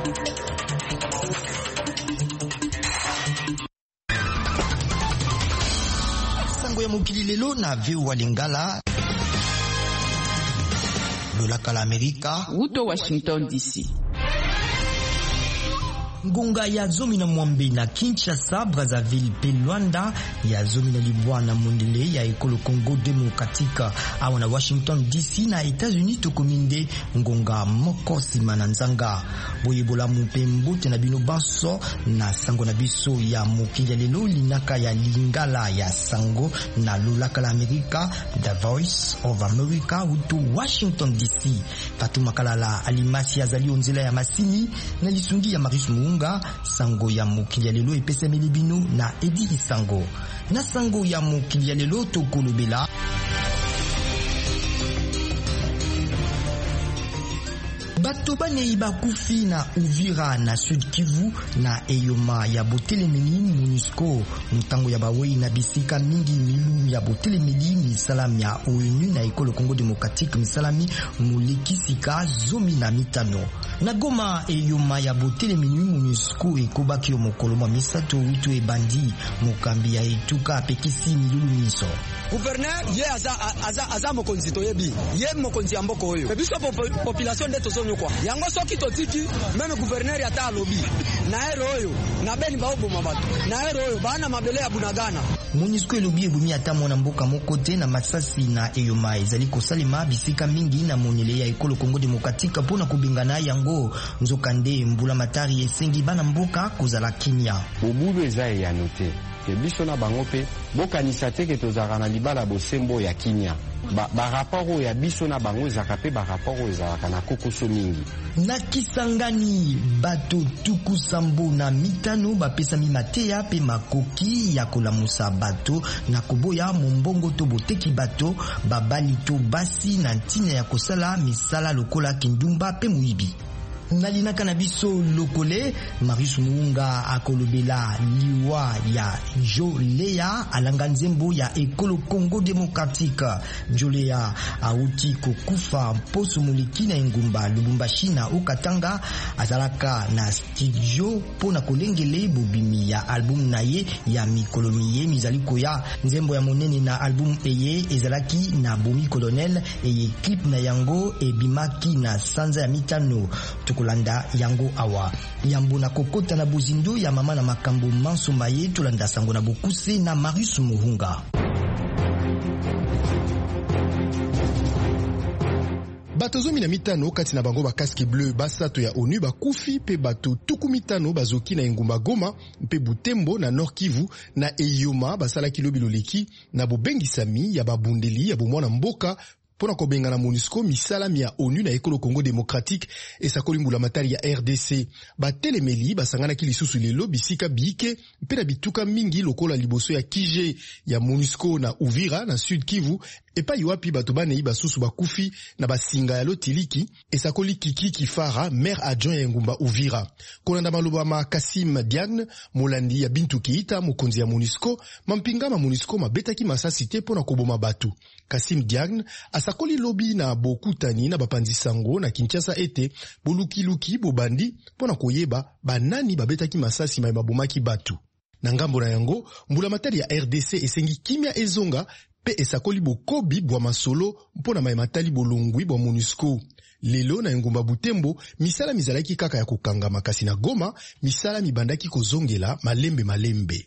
Sango ya mokili lelo na VOA Lingala lolaka la Amerika Uto Washington DC. Ngonga ya zomi na mwambe na Kinshasa, Brazzaville pe Luanda ya zomi na libwana mondele ya ekolo Congo Democratique awa na Washington DC na États-Unis tokominde ngonga moko sima na nzanga boyebola mupe mbote na bino banso na sango na biso ya mokili lelo linaka ya lingala ya sango na lolaka la Amerika, The Voice of America uto Washington DC. Fatuma Kalala alimasi azali onzela ya masini na lisungi ya Maris Munga. Sango ya mokili lelo epesa melibino na Edi Isango. Na sango ya mokili lelo tokolobela bato banei bakufi na Uvira na Sud Kivu na eyoma ya botelemeli MONUSCO mutango ya bawei na bisika mingi milu ya botelemeli misalami ya ONU na ekolo Congo Democratique misalami mulekisika zomi na mitano. Na Goma eyoma ya botelemeli MONUSCO ekobaki yo mokolo mwa misato utu ebandi mokambi ya etuka apekisi milulu miso. Gouverneur ye aza mokonzi toyebi ye mokonzi ya mboko oyo ebiso population de tozonyo kwa yango soki totiki meme gouverneur ya ta alobi na ero oyo na beni baoboma bato na ero oyo bana mabele ya Bunagana. MONUSCO elobi ebumi ata mwana mboka moko te na Masasi na eyoma ezali kosalema bisika mingi na monele ya ekolo Congo Democratique mpona kobengana yango nzokande mbula matari esengi bana mboka kozala kimia. Bobulu eza ya note ke biso na bango pe bokanisa te ke tozaka na libala bosembo ya kimia. Ba rapport ya biso na bango ezaka pe ba rapport ezaka na kokoso mingi. Na Kisangani bato tuku sambo na mitano bapesa mimateya pe makoki ya kolamusa bato na koboya mombongo to boteki bato babali to basi na ntina ya kosala misala lokola kindumba pe muibi. Nalinaka na biso lokole Maris Munga akolobela liwa ya Jolea alanga nzembo ya ekolo Congo Democratique. Jolea auti kokufa poso muliki na engumba Lubumbashi na Okatanga azalaka na studio pona kolengele bobimi ya album na ye ya mikolomiye mizaliko ya nzembo ya monene na album eye ezalaki na Bomi Colonel eye clip na yango ebimaki na sanza ya mitano kolanda yango awa yambo na kokota na bozindo ya mama na makambo manso maye tolanda sango na bokuse na Marius Muhunga. Bato zomi na mitano kati na bango ba casque bleu basato ya ONU bakufi pe bato tuku mitano bazoki na engumba Goma mpe Butembo na Nord Kivu na eyoma basalaki lobiloleki na bobengisami ya babundeli ya bomwana mboka pona kobenga na MONUSCO misalami ya ONU na ekolo Congo Democratique esakoli mbula matari ya RDC. Batelemeli basanganaki lisusu lelo bisika biike mpe na bituka mingi lokola liboso ya Kije ya MONUSCO na Uvira na Sud Kivu epai wapi bato banei basusu bakufi na basinga ya lotiliki esakoli Kiki Kifara maire adjoint ya ngumba Uvira. Kolanda maloba ma Kassim Diagne molandi ya Bintu Keita mokonzi ya MONUSCO mampinga ma MONUSCO mabetaki masasi te pona koboma batu. Kassim Diagne asakoli lobi na bokutani na bapanzi sango na Kinshasa ete bolukiluki bobandi pona koyeba banani babetaki masasi mai mabomaki batu. Na ngambo na yango mbula matari ya RDC esengi kimia ezonga pe esakoli bokobi bwa masolo mpona mai matali bolongwi bwa MONUSCO. Lelo na ngumba Butembo misala mizalaki kaka ya kokanga makasi na Goma misala mibandaki kozongela malembe.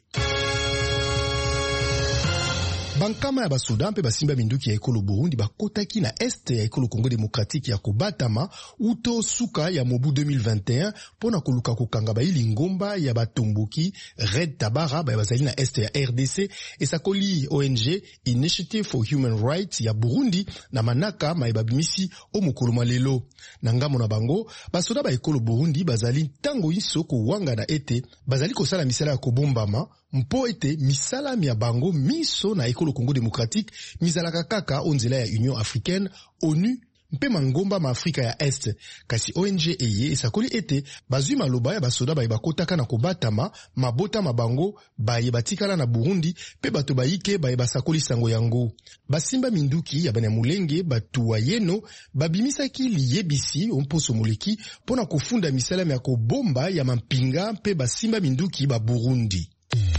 Bankama ya basoda mpe basimba minduki ya ekolo Burundi bakotaki na este ya ekolo Congo Democratique ya kobatama uto suka ya mobu 2021 pona koluka kokanga baili ngomba ya batomboki Red Tabara ba bazali na este ya RDC esakoli ONG Initiative for Human Rights ya Burundi na manaka maibabimisi o mokolo malelo. Na ngamo na bango basoda ba ekolo Burundi bazali tango iso ko wanga na ete bazali kosala misala ya kobombama mpo ete misala ya bango miso na ekolo Congo Democratique mizalaka kaka onzela ya Union Africaine, ONU mpe mangomba ma Afrika ya Est. Kasi ONG eye esakoli ete bazwi maloba ya basoda baye bakotaka na kobatama mabota mabango baye batikala na Burundi pe bato bayike baye basakoli sango yango. Basimba minduki ya Banyamulenge batu wa yeno babimisaki liyebisi omposo moleki pona kofunda misalami ya kobomba ya mampinga pe basimba minduki ba Burundi.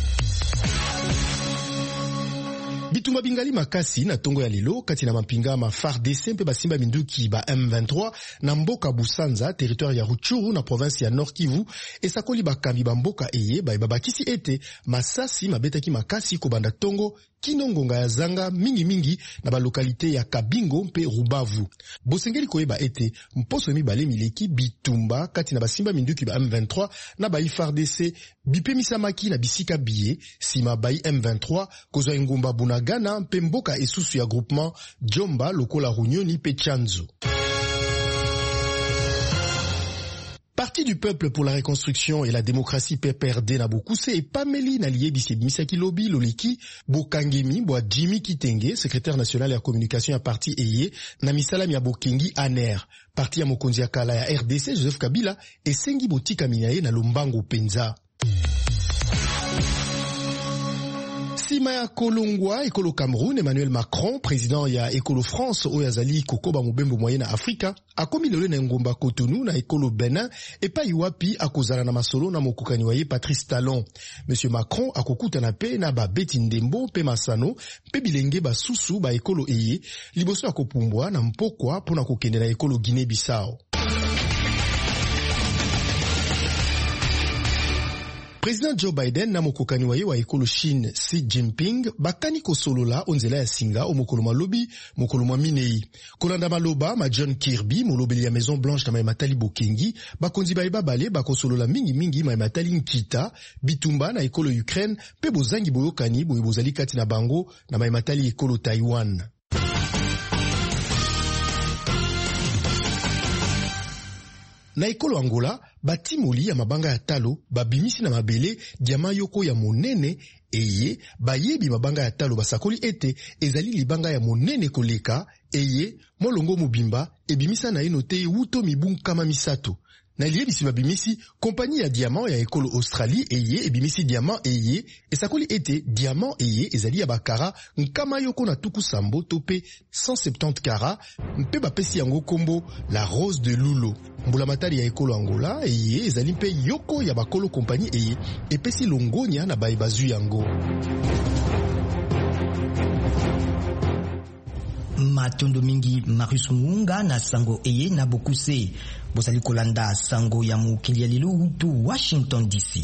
Bitumba bingali makasi na tongo ya lelo kati na mampinga ma FARDC mpe basimba minduki ba M23 na mboka Busanza, territoire ya Rutshuru na province ya Nord Kivu, esakoli bakambi ba mboka eye baye babakisi ete masasi mabetaki makasi kobanda tongo kinongonga ya zanga mingi na ba lokalite ya Kabingo mpe Rubavu. Bosengeli koyeba ete mposo mibale mileki bitumba kati na basimba minduki ba M23 na ba FARDC bipemisamaki na bisika biye sima ba M23 kozwa engumba Bunagana mpe mboka esusu ya groupement Jomba lokola Runyoni pe Chanzu. Parti du peuple pour la reconstruction et la démocratie PPRD na Bokuse et Pameli na liyebisi Misaki Lobi Loleki Bokangemi bwa Jimmy Kitenge, secrétaire national ya communication ya parti eye na misalami ya Bokengi Aner. Parti ya mokonzi ya kala ya RDC Joseph Kabila esengi botika minyaye na lombango penza. Sima ya Kolongwa, Ekolo Cameroun, Emmanuel Macron, président ya Ekolo France, oyazali kokoba mobembo moyen na Afrika, akomi lole na ngomba Cotonou na Ekolo Benin, epa iwapi akozala na masolo na mokokani waye Patrice Talon. Monsieur Macron akokuta na pe na ba Beti Ndembo, pe Masano, pe bilenge ba susu ba Ekolo eye, liboso akopumbwa na mpokwa pona kokende na Ekolo Guinée-Bissau. Président Joe Biden na mokokani waye wa ekolo Chine Xi Jinping bakani kosolola onzela ya singa o mokolo malobi mokolo minei. Kolanda maloba ma John Kirby molobeli ya Maison Blanche na Matali Bokengi bakonzi baye babale bakosolola mingi ma Matali Nkita bitumba na ekolo Ukraine pe bozangi boyokani boye bozali kati na bango na Matali ekolo Taiwan. Na ekolo Angola, batimoli ya mabanga ya talo, babimisi na mabele, diama yoko ya monene, eye, bayebi mabanga ya talo basakoli ete, ezali libanga ya monene koleka, eye, molongo mubimba, ebimisa na enote wuto mibung kama misato. Na liyebisi babimisi, kompani ya diamant ya ekolo Australie eye, ebimisi diamant eye, esakoli ete diamant eye, ezali ya bakara, nkama yoko na tuku sambo tope 170 kara, mpe bapesi yango kombo la rose de Lulo. Mbula matari ya ekolo Angola eye, ezali mpe yoko ya bakolo kompani eye, epesi longonya na baibazu yango. Matondo mingi Marius Munga na sango eye na Bokuse. Bosali kolanda sango ya mukili ya lilo utu Washington DC.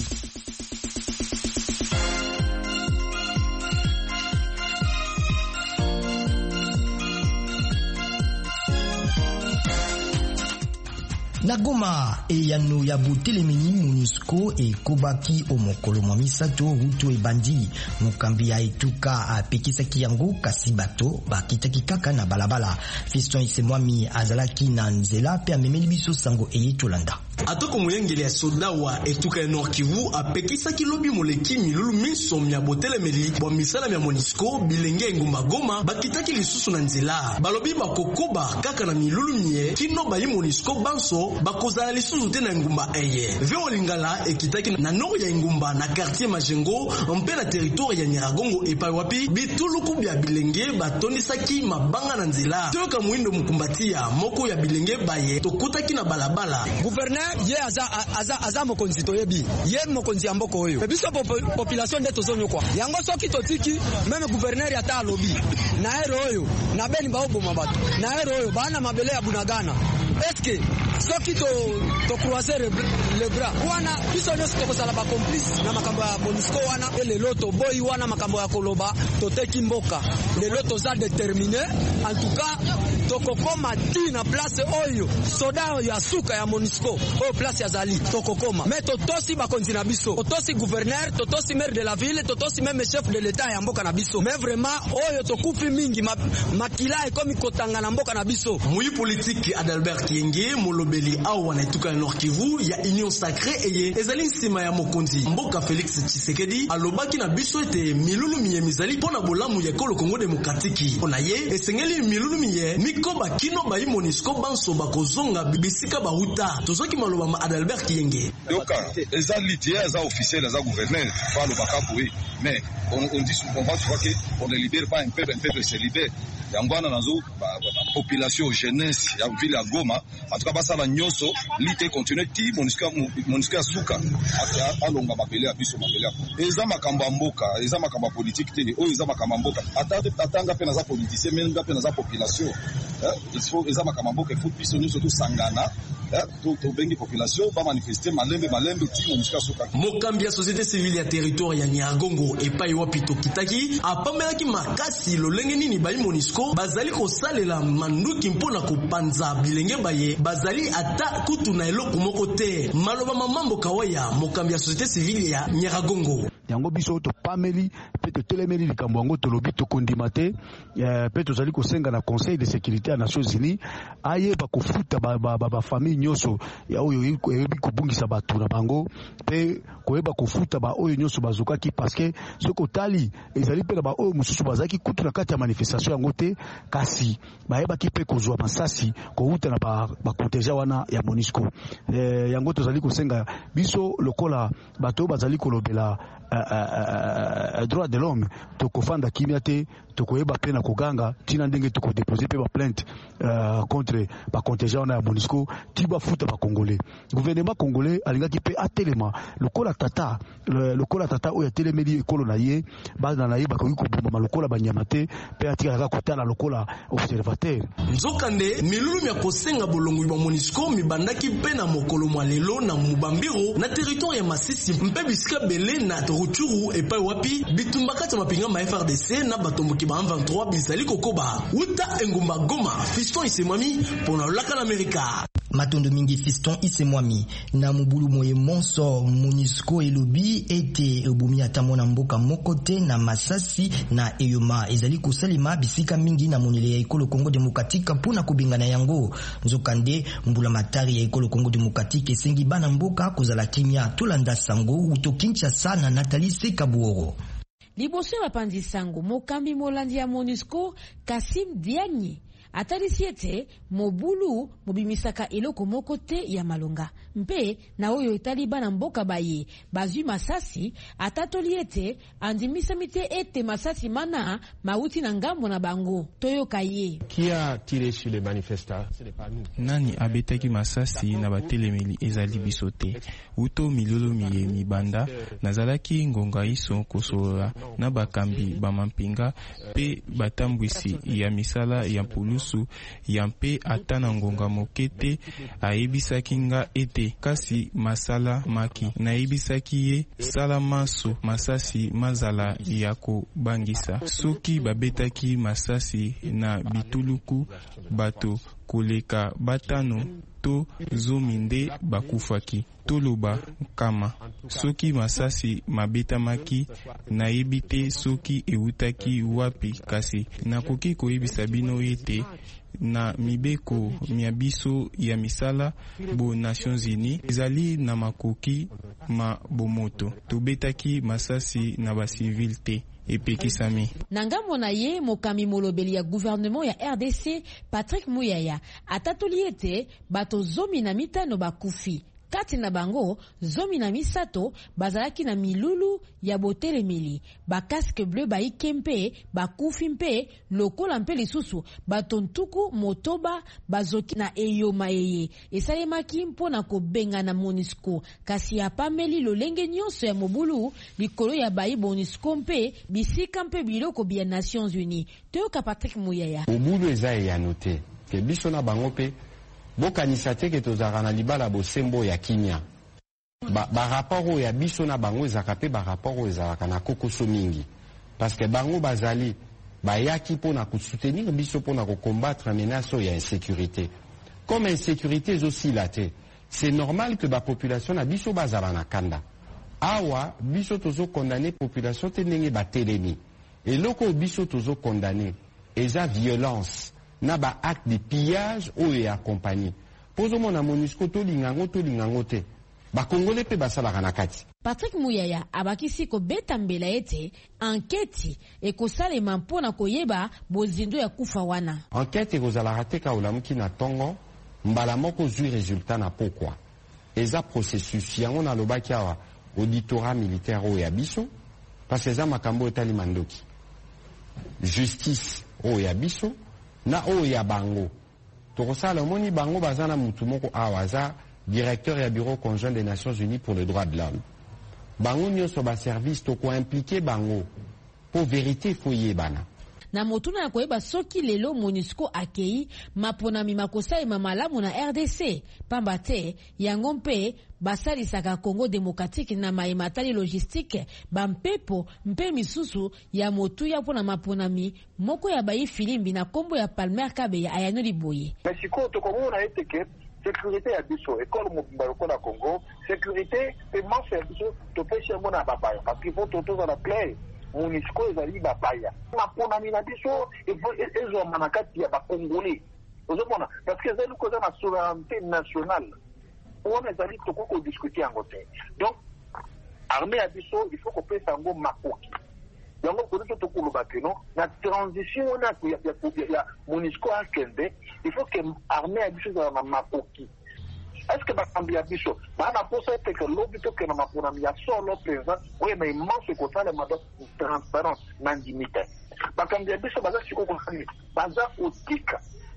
Na Goma, eyano ya butelemini MONUSCO e kobaki omokolo mwa misato hutu ebandi mukambi ya etuka apekisaki yango kasi bato bakitaki kaka na balabala. Fiston Isemwami azalaki na nzela pe amemeli biso sango eye tolanda. Atoko moyengeli ya soda wa etuka ya Nord Kivu apekisaki lobi moleki milulu miso ya botelemeli bwa misala ya MONUSCO bilenge ngumba Goma bakitaki lisusu na nzela. Balobi bakokoba kaka na milulu mie kino bayi MONUSCO banso bakozala lisusu te na ngumba eye. Veo Lingala ekitaki na nord ya ngumba na quartier Majengo mpe na territoire ya Nyiragongo epai wapi bituluku bya bilenge batondisaki mabanga na nzela. Toka muindo mukumbatia moko ya bilenge baye tokutaki na balabala. Gouverneur ye aza mokonzi toyebi ye mokonzi ya mboko oyo biso population nde tozonyo kwa yango soki totiki meme gouverneur ata alobi na ero oyo na beni baoboma bato na ero oyo bana mabele ya Bunagana eske soki to croiser le bras wana biso nyonso tokozala ba complice na makambo ya MONUSCO wana lelo toboyi wana makambo ya koloba toteki mboka lelo toza déterminé en tout cas tokokoma ti na place oyo soda ya suka ya MONUSCO oyo place ya zali tokokoma mais totosi bakonzi na biso totosi gouverneur totosi maire de la ville totosi même chef de l'état ya mboka na biso mais vraiment oyo tokufi mingi makila ekomi kotanga na mboka na biso. Mui politique Adalbert Kienge molobi balobeli awa na etuka ya Nord Kivu ya Union Sacrée eye ezali nsima ya mokonzi mboka Félix Tshisekedi alobaki na biso ete milulu miye mizali pona bolamu ya ekolo Congo Démocratique ona ye esengeli milulu miye mikoba kino bayi MONUSCO banso bakozonga bisika bahuta tozoki maloba ma Adalbert Kiyenge doka eza lidia eza officiel eza gouverneur falo bakaboui mais on dit souvent qu'on ne libère pas un peuple se libère yangwana nazo population jeunesse ya ville ya Goma en tout cas basa la nyoso lite continuer ti MONUSCO suka alonga mabele ya biso mabele eza makambo mboka eza makambo politique te o eza makambo mboka atanga pe na za politicien mais nga pe na za population il faut eza makambo mboka faut biso nyoso to sangana to bengi population ba manifester malembe ti MONUSCO suka mokambi ya société civile ya territoire ya Nyiragongo epai wapi tokitaki apamelaki makasi lolenge nini bayi MONUSCO bazali kosalela manduki mpona kopanza bilenge baye bazali ata kutu na eloko moko te maloba mamambo kawaya mokambi ya société civile ya Nyiragongo yango biso to pameli pe to telemeli likambo yango to lobi to kondima te pe to zali kosenga na Conseil de sécurité ya Nations Unies aye ba kofuta ba famille nyoso ya oyo yebi kobungisa bato na bango pe koyeba kofuta ba oyo nyoso bazokaki parce que soko tali ezali pe na ba oyo mususu bazaki kutu na kati ya manifestation yango te kasi bayeba ki pe kozwa masasi ko huta na ba contingent wana ya MONUSCO yango to zali kosenga biso lokola bato bazali kolobela droit de l'homme to kofanda kimia te to koyeba pe na koganga tina ndenge to ko déposer pe ba plainte contre ba contingent na MONUSCO ti ba futa ba congolais gouvernement congolais alingaki pe atelema lokola tata oya telemeli ekolo na ye bana na ye ba ko boma lokola banyama te pe atika ka kotala lokola observateur nzokande milulu ya kosenga bolongo ba MONUSCO mibandaki pe na mokolo mwalelo na Mubambiro na territoire ya Masisi mpe bisika bele na Ruchuru epai wapi bitumba kati mapinga ma FRDC na batomboki ba 23 bizali kokoba uta engumba Goma Fiston Isemwami pona laka na Amerika matondo mingi Fiston Isemwami na mubulu moye monso MONUSCO elobi ete ebumi atamona mboka mokote na Masasi na Eyoma ezali kosalima bisika mingi na monele ya ekolo Congo Démocratique pona kubingana yango nzokande mbula matari ya ekolo Congo Démocratique esengi bana mboka kozala kimia tolanda sango uto Kinshasa na Nathalie Sekabuoro liboso ya bapandi sango mokambi molandi ya MONUSCO Kassim Diagne atalisi ete mobulu mobimisaka eloko moko te ya malonga mpe na oyo etali bana mboka baye bazwi masasi atatoli ete andimisami te ete masasi mana mauti na ngambo na bango toyoka ye qui a tiré sur les manifestants nani abetaki masasi na batelemeli ezali biso te uto milolo miye mibanda nazalaki ngonga iso kosola na bakambi bamampinga pe batambwisi ya misala ya mpulusu ya mpe ata na ngonga mokete ayebisaki nga ete kasi masala maki nayebisaki ye sala maso masasi mazala ya kobangisa soki babetaki masasi na bituluku bato koleka batano to zomi nde bakufaki toloba kama soki masasi mabetamaki nayebi te soki eutaki wapi kasi nakoki koyebisa bino ete na mibeko mia biso ya misala bo Nations Unies ezali na makoki ma bomoto tobetaki masasi na basivile te epekisami na ngambo na ye mokami molobeli ya gouvernement ya RDC Patrick Muyaya atatoli ete bato 15 bakufi kati na bango 13 bazalaki na milulu ya botelemeli ba casque bleu ba ikempe bakufi mpe lokola mpe lisusu batontuku motoba bazoki na Eyoma yeye esalemaki mpona kobenga na MONUSCO kasi apameli lolenge nyonso ya mobulu likolo ya bayi MONUSCO mpe bisika mpe biloko bya Nations Unies toyoka Patrick Muyaya mobulu eza ya note ke biso na bango pe bokanisa te ke tozalaka na libala bosembo ya kimia rapport oyo ya biso na bango ezalaka pe rapport oyo ezalaka na kokoso mingi parce que bango bazali bayaki mpona kosoutenir biso mpona kokombattre menace oyo ya insécurité comme insécurité ezosila te c'est normal que bapopulation na biso bazala na kanda awa biso tozokondane population te ndenge batelemi eloko oyo biso tozokondane eza violence na ba acte de pillage ou et accompagné pozo mona MONUSCO to lingango te bakongole pe basalaka na kati. Patrick Muyaya abakisi kobeta mbela ete enquête ekosalema mpona koyeba bozindo ya kufa wana. Enquête ekozalaka te kaolamuki na tongo mbala moko zwi resultat na pokwa eza processus yango nalobaki awa auditorat militaire oyo ya biso parce eza makambo etali mandoki justice oyo ya biso na oyo ya bango tokosala omoni bango baza na mutu moko awa aza directeur ya bureau conjoint des Nations Unies pour les droits de l'homme. Bango nyonso ba service to ko impliqué bango pour vérité foyebana. Na motuna ya koyeba soki lelo MONUSCO akei maponami makosai mamalamu na RDC pamba te yango mpe basalisaka Congo démocratique na maimatali logistique bampepo mpe misusu ya motuya mpona maponami moko ya bayi filimbi na kombo ya Palmer Kabeya ayano liboye. Mexico to komona eteke sécurité ya biso école mobimba lokola Congo sécurité paiement ya biso to pêche mona babaya parce qu'il faut tout dans la clé MONUSCO ezali babaya maponami na biso ezo manakati ya bakongolais ozomona parce que ezali koza na souveraineté nationale on ezali tokoko discuter yango te donc armée ya biso il faut kopesa yango makoki yango kozo tokoloba keno na transition na ya MONUSCO akende il faut que armée ya biso ezala na makoki. Est-ce que bakambi ya biso bana posa ete ke lobi to ke na maponami ya solo présent oyo na immense kotala mado transparence na ndimite bakambi ya biso baza siko kokani baza otika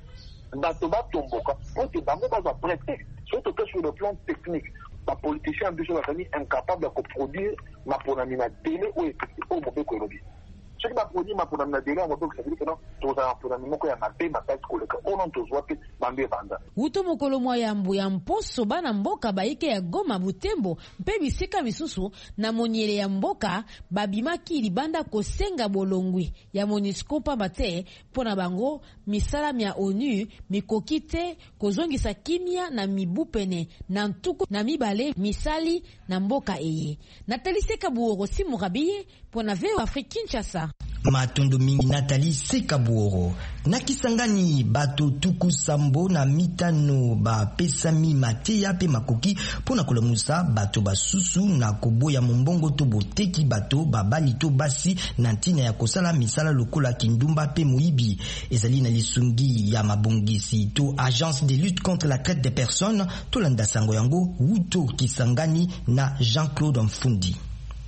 bato batomboka ote bango baza prêter surtout que sur le plan technique ba politicien biso bazali incapable de produire maponami na télé ou au mobeko lobi ce qui va produire maponami na télé on peut que ça veut dire que non toza maponami moko ya mabe makasi koleka on tozwa pe bambe banda uto mokolo mwa ya mbuya mposo bana mboka baike ya Goma Butembo mpe bisika misusu na moniele ya mboka babimaki libanda kosenga bolongwi ya MONUSCO pamba te pona bango misala ya ONU mikokite kozongisa kimia na mibupene na ntuku na mibale misali na mboka eye Nathalie Sekabuoro Simurabiye pona Veo Afrique Kinshasa. Matondo mingi Nathalie Sekabuoro na Kisangani bato tuku sambo na mitano ba pesami mateya pe makoki pona kolamusa bato basusu na koboya mombongo to boteki bato babali to basi na ntina ya kosala misala lokola kindumba pe moyibi ezali na lisungi ya mabongisi to agence de lutte contre la traite des personnes to landa sango yango wuto Kisangani na Jean-Claude Mfundi.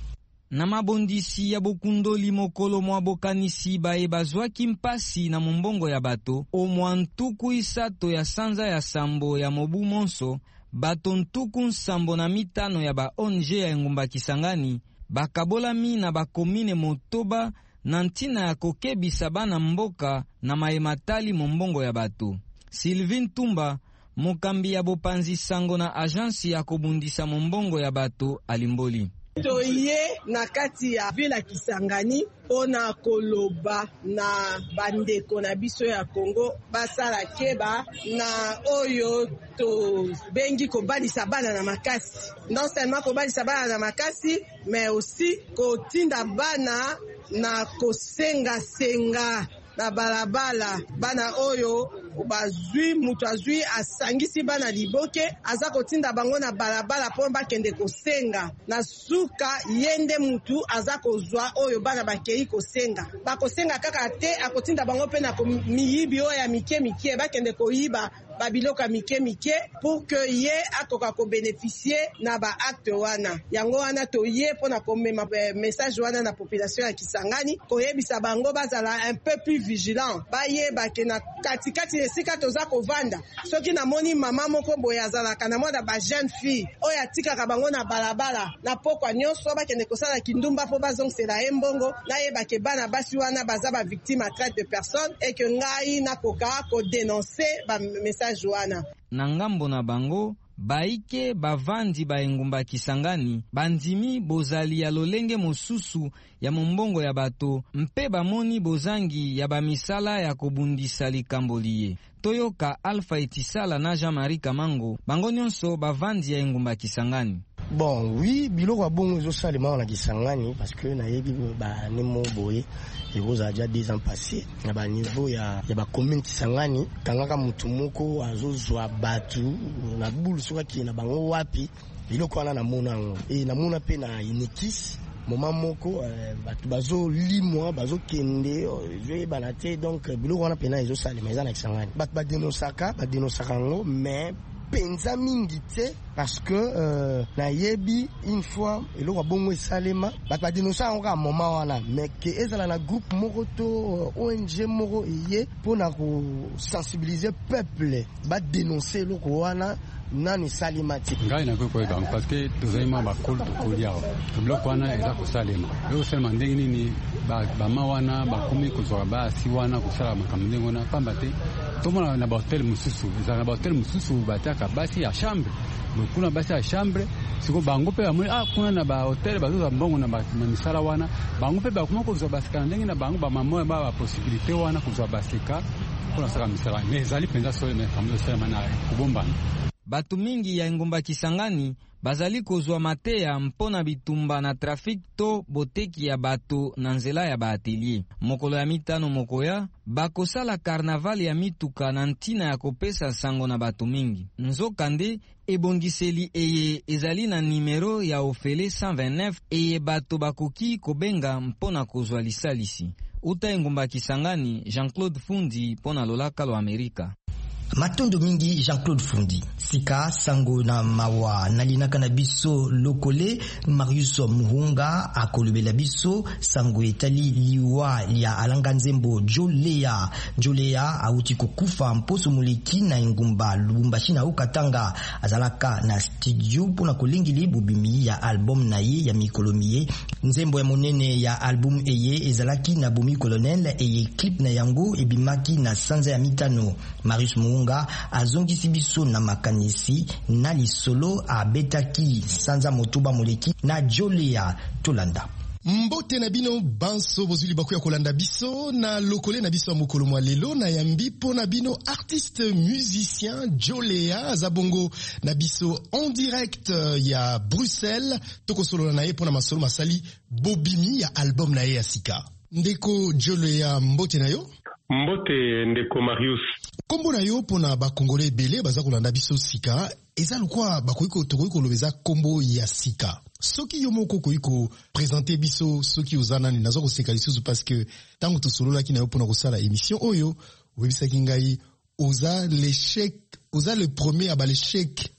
Na mabondisi ya bokundoli mokolo mwa bokanisi bae bazwaki mpasi na mombongo ya bato omwa ntuku isato ya sanza ya sambo ya mobu monso bato ntuku nsambo na mitano ya ba ONG ya engumba Kisangani bakabolami na bakomine Motoba na ntina ya kokebisa bana mboka na maematali mombongo ya bato. Sylvie Tumba mokambi ya bopanzi sango na agensi ya kobundisa mombongo ya bato alimboli. Toye na kati ya vila Kisangani pona koloba na bandeko na biso ya Congo basala keba na oyo to bengi kobalisa bana na makasi. Non seulement kobalisa bana na makasi mais aussi kotinda bana na kosenga na balabala bana oyo bazwi mutu azwi asangisi bana liboke aza kotinda bango na balabala po bakende kosenga na suka yende mutu aza kozwa oyo bana bakei kosenga bakosenga kaka te akotinda bango pe na miyibi oyo ya mike bakende koyiba babiloka mike pour que ye akoka ko bénéficier na ba acte wana yango wana to ye pona ko mema message wana na population ya Kisangani koyebisa bango bazala un peu plus vigilant baye bake na katikati esika toza kovanda soki na moni mama moko boya azalaka na mwana ba jeune fille oyo atikaka bango na balabala na pokwa nyonso bakende kosala kindumba po bazongisela embongo na ye bake bana basi wana baza ba victime à traite de personnes et que ngai nakoka ko dénoncer ba message wana. Na ngambo na bango baike bavandi ba engumba Kisangani bandimi bozali ya lolenge mosusu ya mombongo ya bato mpe bamoni bozangi ya bamisala ya kobundisa likambo liye. Toyoka Alpha Etisala na Jean-Marie Kamango bango nyonso bavandi ya engumba Kisangani. Bon, oui, biloko ya bongo ezosalema na Kisangani parce que nayebi banemo boye ekozala déjà 2 ans passés na baniveau ya bacommune Kisangani kangaka mutu moko azozwa batu na bulu soki na bango wapi biloko wana namona yango namona mpe na Inekis moment moko batu bazolimwa bazokende ezoyebana te donc biloko wana pena ezosalema eza na Kisangani bato badenosaka yango mais penza mingi te parce que nayebi une fois eloko bongo esalema bato badenosaka yango kaka moment wana mais ke ezala na groupe moko to ONG moko eye mpona kosensibiliser peuple badenonse eloko wana nani salima ti ngai nakokoyeba parce que tozalima bakolo tokolia biloko wana eza kosalema eloko salema ndenge nini bama wana bakomi kozwaka basi wana kosala makambo ndenge wana pamba te tomona na bahotel mosusu ezala na bahotel mosusu batiaka basi ya chambre kuna basi ya chambre siko bango mpe bamoni kuna na bahotel bazozwa mbongo na misala wana bango mpe bakoma kozwa basika ndenge na bango bamamoya baposibilité wana kozwa basika mpona saka misala me ezali mpenza solo makambo ezosalema na kobombana. Batu mingi ya engumba Kisangani bazali kozwa mateya mpona bitumba na trafik to boteki ya bato na nzela ya baatelier. Mokolo ya 5 mokoya bakosala karnaval ya mituka na ntina ya kopesa sango na bato mingi. Nzokande ebongiseli eye ezali na numero ya ofele 129 eye bato bakoki kobenga mpona kozwa lisalisi. Uta engumba Kisangani, Jean-Claude Fundi mpona lolaka lo Amerika. Matondo mingi Jean-Claude Fundi sika sango na mawa nalinaka na biso lokole Marius Muhunga akolobela biso sango etali liwa ya alanga nzembo Jolea auti kokufa mposo muleki na engumba Lubumbashi na Okatanga azalaka na studio pona kolengeli bubimi ya album na ye ya mikolomiye nzembo ya monene ya album eye ezalaki na bomi colonel eye clip na yango ebimaki na sanza ya 5 Marius Muhunga azongisi biso na makanisi na lisolo abetaki sanza motuba moleki na Jolea tolanda. Mbote na bino banso bozuli baku ya kolanda biso na lokole na biso mokolo mwa lelo na yambi po na bino artiste musicien Jolea zabongo na biso en direct ya Bruxelles toko solo na ye po na masolo masali bobimi ya album na ye ya sika. Ndeko Jolea mbote na yo? Mbote ndeko Marius. Kombo na yo pona ba Congolais belé baza kolanda biso sika eza lukwa bakoyiko tokoyiko lobeza kombo ya sika. Soki yo moko koyiko présenter biso soki ozana ni nazo koseka lisusu parce que tango to solo laki na yo pona kosala émission oyo webisa kingai oza le premier à l'échec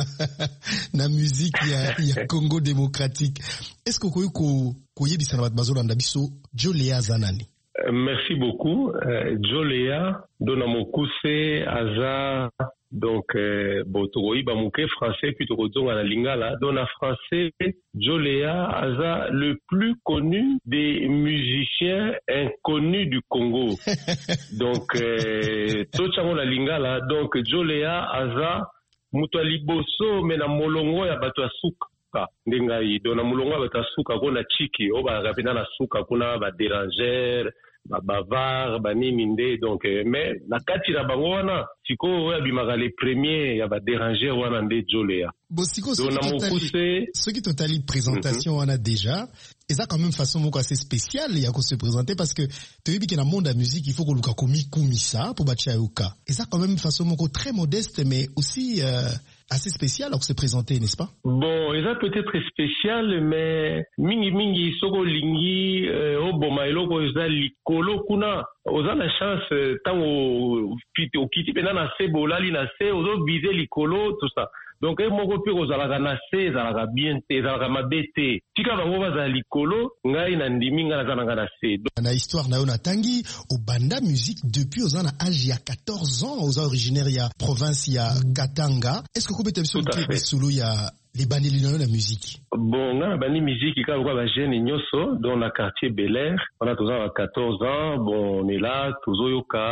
na musique ya Congo démocratique. Est-ce que koyiko koyebisa na bazolanda biso Jolea zanani? Merci beaucoup. Jolea dona mokuse aza donc botoi ba muke français puis tokozonga na lingala dona français Jolea aza le plus connu des musiciens inconnus du Congo. Donc tochango na lingala donc Jolea aza mutu liboso mena molongo ya bato asuka ndengai dona molongo ya bato asuka kona chiki oba kapena na suka kuna ba déranger bavar banini nde donc mais na kati na bango wana siko oya bimaka les premiers ya ba déranger wana nde Jolea. Bosiko soki totali présentation wana déjà eza quand même façon moko assez spéciale ya ko se présenter parce que toyebi ke na monde de musique il faut ko luka komi kumisa po bacha yoka eza quand même façon moko très modeste mais aussi assez spécial pour se présenter, n'est-ce pas? Bon, ça peut-être spécial, mais mingi soko lingi oboma eloko eza likolo kuna oza na chance tango okiti pena na sebo lali na se ozo viser likolo tout ça. Donc moko pe kozalaka na se ezalaka bien te ezalaka mabe te tika bango baza likolo ngai na ndimi nga nazananga na se. Na histoire na yo na tangi obanda musique depuis aux na âge ya 14 ans aux originaire ya province ya Katanga. Est-ce que kubeta biso ke solo ya les bandeli na musique? Bon nga bandi musique ka kwa ba jeune nyoso dans la quartier Bel Air on a tous 14 ans bon on est là tous yoka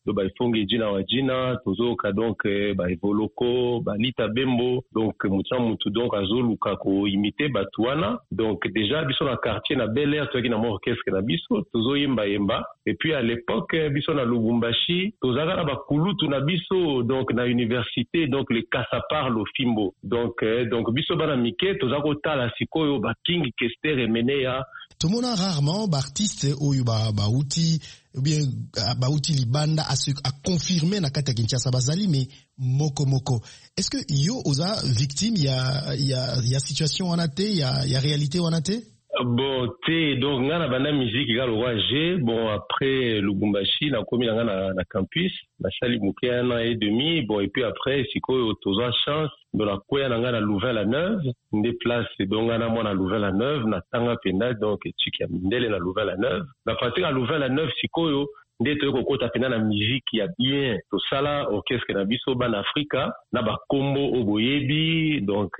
do ba ifonge jina wa jina tozoka donc ba evoloko ba lita bembo donc mutu donc azoluka ko imiter batuana donc déjà biso na quartier na Bel Air toki na orchestre na biso tozoyemba yemba et puis à l'époque biso na Lubumbashi tozaka na bakulutu na biso donc na université donc le Kasa parle au Fimbo donc biso bana mike tozako tala sikoyo ba King Kester Emeneya. Tomona rarement artiste oyo bauti ou bien bauti libanda a confirmé na kati ya Kinshasa bazali mais moko est-ce que yo oza victime ya situation wana te ya réalité wana te? Bon, donc nga na banda musique ga le roi G. Bon, après Lubumbashi na komi nga na campus na sali muke 1 an et demi. Bon, et puis après siko toza chance de la koya nga na Louvain-la-Neuve nde place donc nga na mona Louvain-la-Neuve na tanga penda donc tiki ya mindele na Louvain-la-Neuve na pratique à Louvain-la-Neuve siko nde to kokota pena na musique ya bien to sala orchestre na biso ban Afrika na ba kombo oboyebi donc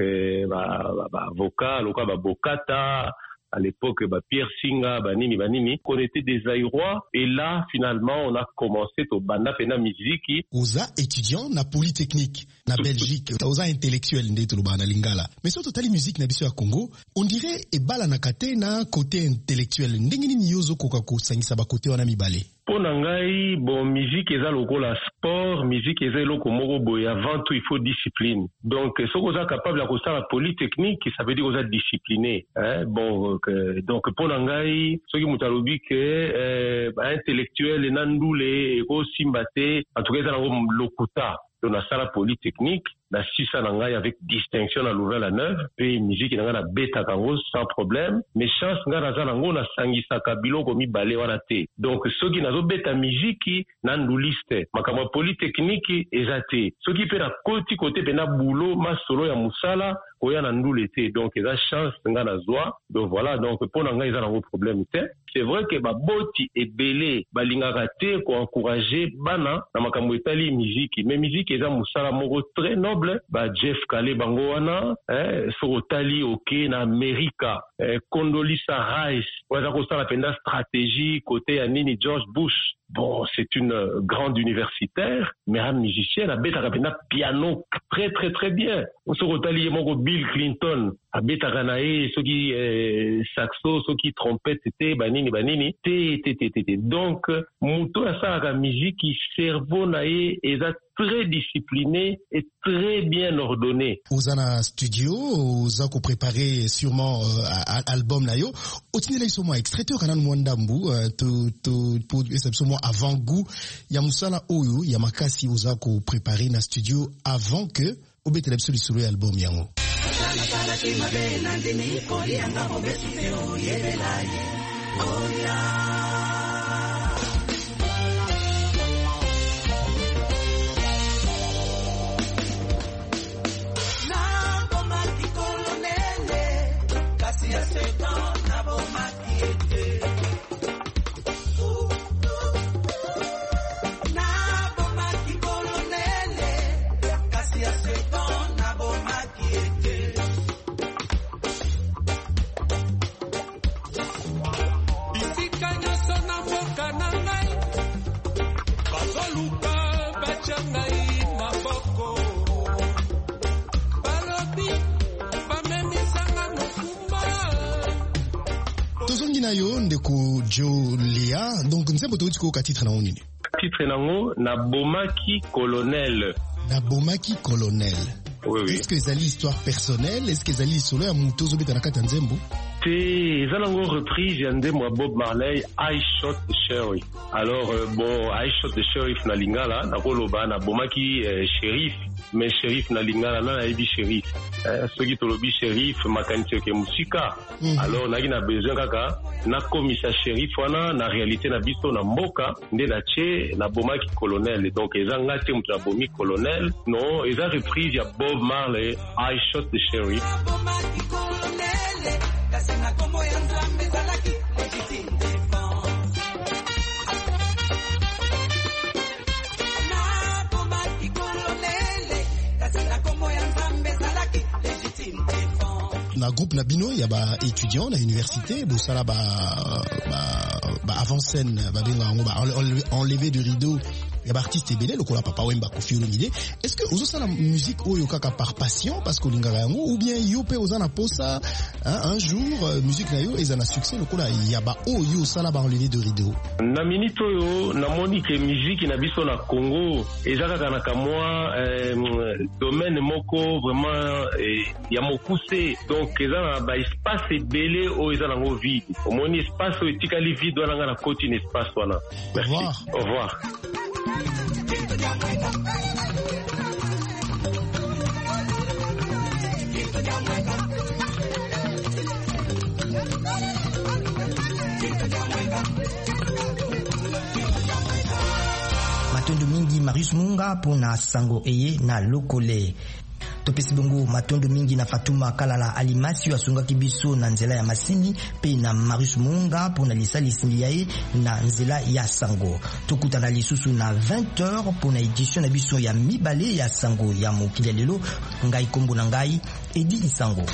ba vocal ou ba bokata. À l'époque, Pierre Singa, banini, qu'on était des Aïrois. Et là, finalement, on a commencé au banda pena musique. Oza étudiant na polytechnique na Belgique, oza intellectuel ndeto lobana lingala. Mais surtout tali musique na biso ya Congo, on dirait e bala na kate na côté intellectuel. Ndenge nini yozo koka ko sangisa ba côté wana mibale. Pour Nangai, bon, musique est la sport, musique est loko moko boy. Avant tout, il faut discipline. Donc, ce qu'on est capable de faire la polytechnique, ça veut dire qu'on est discipliné. Hein? Bon, donc, pour Nangai, ce qui mutalobi que intellectuel et nandoule et simbate, en tout cas, c'est un lokuta. Donc, la salle polytechnique, la 600 nangai avec distinction à Louvain-la-Neuve, puis musique nanga na beta kango sans problème, mais chance nga na zanango na sangisa kabilo komi balé wana te. Donc ceux qui nazo beta musique na nduliste, makama polytechnique ezate. Ceux qui pe na côté pena boulot masolo ya musala koya na ndulete. Donc eza chance nga na zwa. Donc voilà, donc pour nanga eza na problème te. C'est vrai que ba boti ebele balingaka te ko encourager bana na makambo etali musique, mais musique eza musala moko très noble. Jeff Kale bango wana Sorotali ok na Amerika Condoleezza Rice waza kosala penda stratégie côté ya nini George Bush. Bon, c'est une grande universitaire, mais un musicien, a beta kapena piano très très très bien. On se retali mongo Bill Clinton, a beta ganae, ceux qui saxo, ceux qui trompette, banini. Donc, muto a ça la musique qui cerveau nae et très discipliné et très bien ordonné. Ozana studio, ozako préparé sûrement album na yo. Otini la isomo extraiteur kanan mwandambu pour exception avant goût ya musala oyo ya makasi ozako préparé na studio avant que obete la bisoli solo album yango. Yo ndeko Jolia donc nzembo to tiko ka titre na onini titre nango na bomaki colonel oui. Est-ce que ezali histoire personnelle, est-ce que ezali solo ya mutozo beta na kata nzembo ezalongo reprise ya ndembo ya Bob Marley I Shot the Sheriff. Alors bon I Shot the Sheriff na lingala na koloba na bomaki sheriff mais sheriff na lingala na yebi sheriff soki tolobi sheriff makanisi ke musika alors naki na besoin kaka na komisa sheriff wana na réalité na biso na mboka nde na che na bomaki colonel donc eza ngate mutu na bomi colonel non eza reprise ya Bob Marley I Shot the Sheriff. Na groupe Nabino ya ba étudiant na université bosala ba avant scène ba benga ngo ba enlever du rideau ya ba artiste ebele lokola Papa Wemba Koffi Olomide. Est-ce que ozo la musique oyo kaka par passion parce que olingaka yango ou bien yo pe oza na posa un jour musique na yo ezana succès lokola ya ba oyo sala ba enlever de rideau? Na minute oyo namoni ke musique na biso na Congo ezaka kana kamwa domaine moko vraiment ya mokuse, donc ezana ba espace ebele oyo ezana ngo vide. Omoni espace oyo etikali vide wana na koti na espace wana. Merci. Au revoir. Matondo mingi Marius Munga pona sango eye na lokole. Topesi bongo matondo mingi na Fatuma Kalala Alimasi asunga kibiso na nzela ya masini pe na Marius Munga pona lisali sindiaye na nzela ya sango. Tokutana lisusu na 20h pona edition na biso ya mibale ya sango ya mokili lelo. Ngai kombo na ngai Edi Sango.